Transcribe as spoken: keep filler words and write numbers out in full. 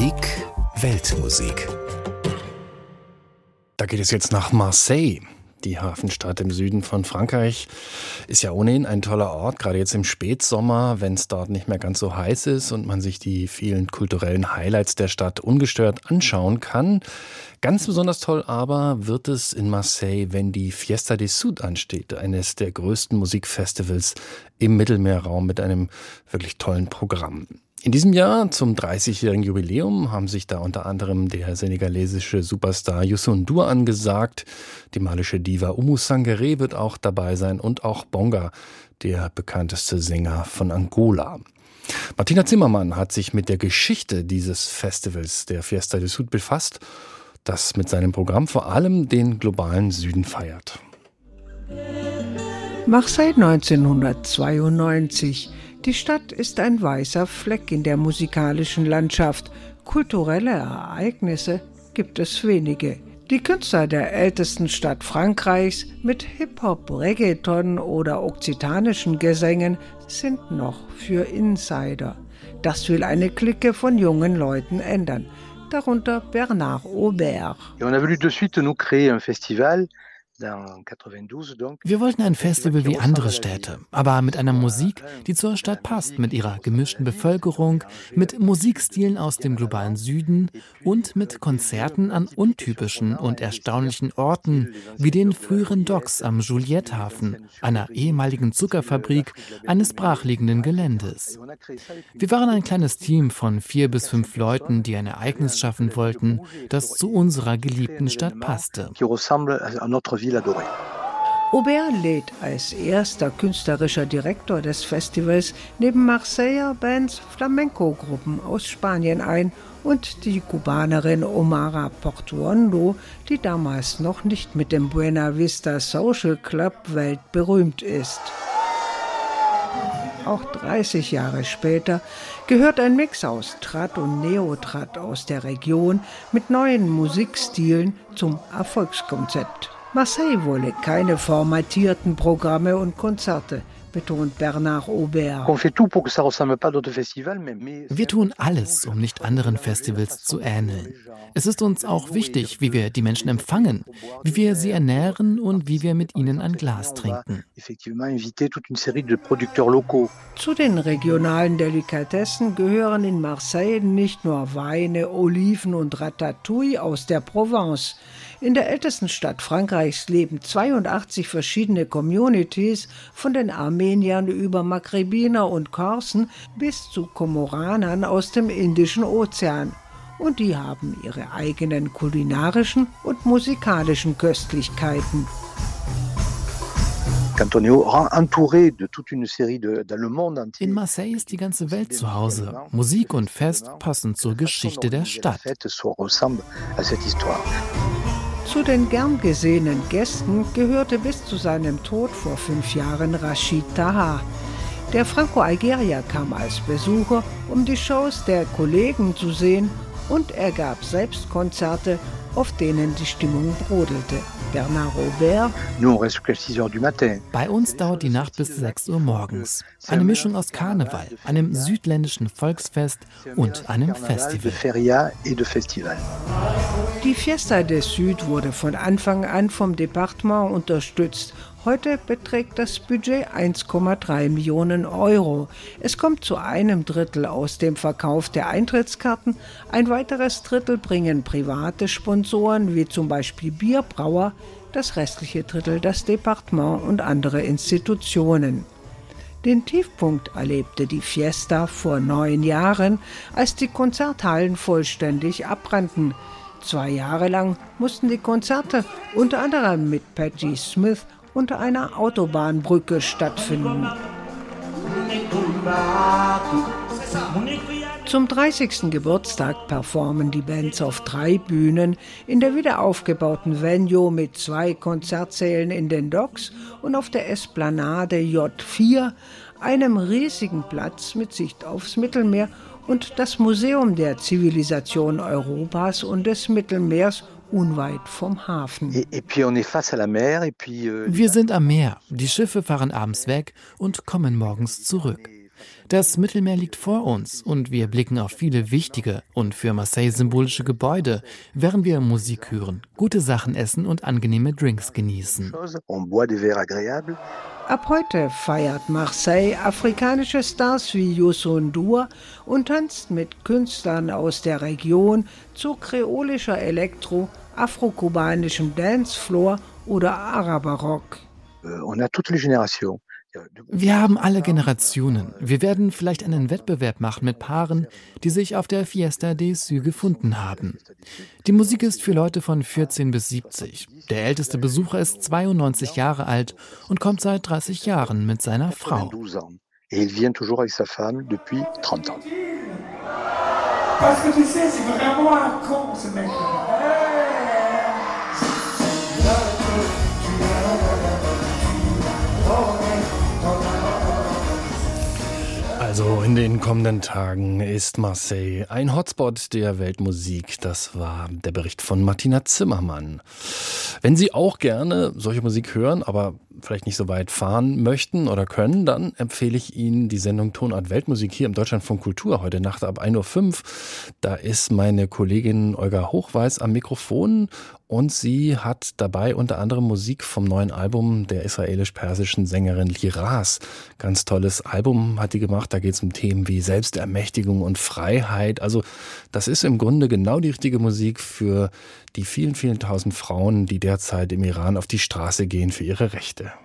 Musik, Weltmusik. Da geht es jetzt nach Marseille. Die Hafenstadt im Süden von Frankreich ist ja ohnehin ein toller Ort, gerade jetzt im Spätsommer, wenn es dort nicht mehr ganz so heiß ist und man sich die vielen kulturellen Highlights der Stadt ungestört anschauen kann. Ganz besonders toll aber wird es in Marseille, wenn die Fiesta des Sud ansteht, eines der größten Musikfestivals im Mittelmeerraum mit einem wirklich tollen Programm. In diesem Jahr zum dreißigjährigen Jubiläum haben sich da unter anderem der senegalesische Superstar Youssou N'Dour angesagt. Die malische Diva Oumou Sangaré wird auch dabei sein und auch Bonga, der bekannteste Sänger von Angola. Martina Zimmermann hat sich mit der Geschichte dieses Festivals, der Fiesta des Sud, befasst, das mit seinem Programm vor allem den globalen Süden feiert. Marseille neunzehnhundertzweiundneunzig. Die Stadt ist ein weißer Fleck in der musikalischen Landschaft. Kulturelle Ereignisse gibt es wenige. Die Künstler der ältesten Stadt Frankreichs mit Hip-Hop, Reggaeton oder okzitanischen Gesängen sind noch für Insider. Das will eine Clique von jungen Leuten ändern. Darunter Bernard Aubert. On a voulu de suite nous créer un festival. Wir wollten ein Festival wie andere Städte, aber mit einer Musik, die zur Stadt passt, mit ihrer gemischten Bevölkerung, mit Musikstilen aus dem globalen Süden und mit Konzerten an untypischen und erstaunlichen Orten, wie den früheren Docks am Juliette-Hafen, einer ehemaligen Zuckerfabrik, eines brachliegenden Geländes. Wir waren ein kleines Team von vier bis fünf Leuten, die ein Ereignis schaffen wollten, das zu unserer geliebten Stadt passte. Aubert lädt als erster künstlerischer Direktor des Festivals neben Marseiller Bands Flamenco-Gruppen aus Spanien ein und die Kubanerin Omara Portuondo, die damals noch nicht mit dem Buena Vista Social Club weltberühmt ist. Auch dreißig Jahre später gehört ein Mix aus Trad und Neotrad aus der Region mit neuen Musikstilen zum Erfolgskonzept. Marseille wolle keine formatierten Programme und Konzerte, betont Bernard Aubert. Wir tun alles, um nicht anderen Festivals zu ähneln. Es ist uns auch wichtig, wie wir die Menschen empfangen, wie wir sie ernähren und wie wir mit ihnen ein Glas trinken. Zu den regionalen Delikatessen gehören in Marseille nicht nur Weine, Oliven und Ratatouille aus der Provence. In der ältesten Stadt Frankreichs leben zweiundachtzig verschiedene Communities, von den Armeniern über Maghrebiner und Korsen bis zu Komoranern aus dem Indischen Ozean. Und die haben ihre eigenen kulinarischen und musikalischen Köstlichkeiten. In Marseille ist die ganze Welt zu Hause. Musik und Fest passen zur Geschichte der Stadt. Zu den gern gesehenen Gästen gehörte bis zu seinem Tod vor fünf Jahren Rachid Taha. Der Franco-Algerier kam als Besucher, um die Shows der Kollegen zu sehen, und er gab selbst Konzerte, auf denen die Stimmung brodelte. Bernard Aubert. Bei uns dauert die Nacht bis sechs Uhr morgens. Eine Mischung aus Karneval, einem südländischen Volksfest und einem Festival. Die Fiesta des Sud wurde von Anfang an vom Departement unterstützt. Heute beträgt das Budget eins Komma drei Millionen Euro. Es kommt zu einem Drittel aus dem Verkauf der Eintrittskarten. Ein weiteres Drittel bringen private Sponsoren, wie zum Beispiel Bierbrauer, das restliche Drittel das Departement und andere Institutionen. Den Tiefpunkt erlebte die Fiesta vor neun Jahren, als die Konzerthallen vollständig abbrannten. Zwei Jahre lang mussten die Konzerte unter anderem mit Patti Smith unter einer Autobahnbrücke stattfinden. Zum dreißigsten Geburtstag performen die Bands auf drei Bühnen in der wiederaufgebauten Venue mit zwei Konzertsälen in den Docks und auf der Esplanade J vier, einem riesigen Platz mit Sicht aufs Mittelmeer und das Museum der Zivilisation Europas und des Mittelmeers unweit vom Hafen. Wir sind am Meer. Die Schiffe fahren abends weg und kommen morgens zurück. Das Mittelmeer liegt vor uns und wir blicken auf viele wichtige und für Marseille symbolische Gebäude, während wir Musik hören, gute Sachen essen und angenehme Drinks genießen. Ab heute feiert Marseille afrikanische Stars wie Youssou N'Dour und tanzt mit Künstlern aus der Region zu kreolischer Elektro, afrokubanischem Dancefloor oder Araberrock. Wir haben alle Generationen. Wir werden vielleicht einen Wettbewerb machen mit Paaren, die sich auf der Fiesta des Sioux gefunden haben. Die Musik ist für Leute von vierzehn bis siebzig. Der älteste Besucher ist zweiundneunzig Jahre alt und kommt seit dreißig Jahren mit seiner Frau. Also in den kommenden Tagen ist Marseille ein Hotspot der Weltmusik. Das war der Bericht von Martina Zimmermann. Wenn Sie auch gerne solche Musik hören, aber vielleicht nicht so weit fahren möchten oder können, dann empfehle ich Ihnen die Sendung Tonart Weltmusik hier im Deutschlandfunk Kultur heute Nacht ab ein Uhr fünf. Da ist meine Kollegin Olga Hochweiß am Mikrofon und sie hat dabei unter anderem Musik vom neuen Album der israelisch-persischen Sängerin Liraz. Ganz tolles Album hat die gemacht. Da geht es um Themen wie Selbstermächtigung und Freiheit. Also das ist im Grunde genau die richtige Musik für die vielen, vielen tausend Frauen, die derzeit im Iran auf die Straße gehen für ihre Rechte.